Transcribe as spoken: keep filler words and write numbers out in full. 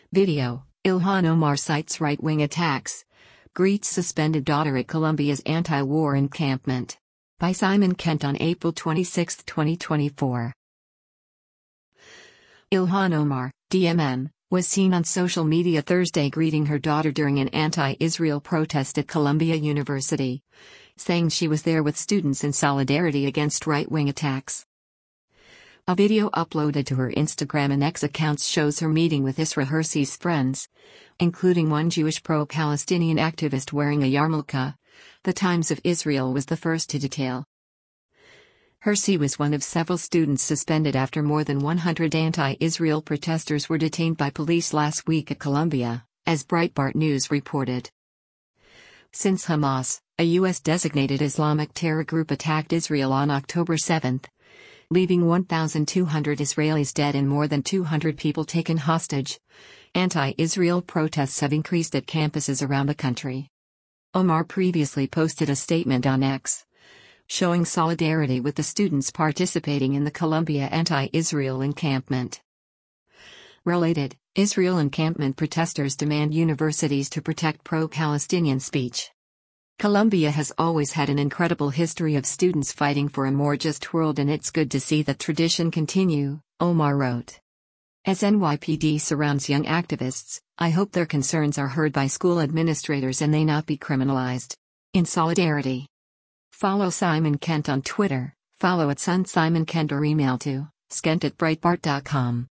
Video: Ilhan Omar cites right-wing attacks. Greets suspended daughter at Colombia's anti-war encampment. By Simon Kent on April twenty-sixth, twenty twenty-four. Ilhan Omar, D M N, was seen on social media Thursday greeting her daughter during an anti-Israel protest at Columbia University, saying she was there with students in solidarity against right-wing attacks. A video uploaded to her Instagram and X accounts shows her meeting with Isra Hirsi's friends, including one Jewish pro-Palestinian activist wearing a yarmulke, the Times of Israel was the first to detail. Hirsi was one of several students suspended after more than one hundred anti-Israel protesters were detained by police last week at Columbia, as Breitbart News reported. Since Hamas, a U S-designated Islamic terror group, attacked Israel on October seventh, leaving one thousand two hundred Israelis dead and more than two hundred people taken hostage, anti-Israel protests have increased at campuses around the country. Omar previously posted a statement on X, showing solidarity with the students participating in the Columbia anti-Israel encampment. Related, Israel encampment protesters demand universities to protect pro-Palestinian speech. Columbia has always had an incredible history of students fighting for a more just world, and it's good to see that tradition continue, Omar wrote. As N Y P D surrounds young activists, I hope their concerns are heard by school administrators and they not be criminalized. In solidarity. Follow Simon Kent on Twitter, follow at Son Simon Kent or email to skent at breitbart dot com.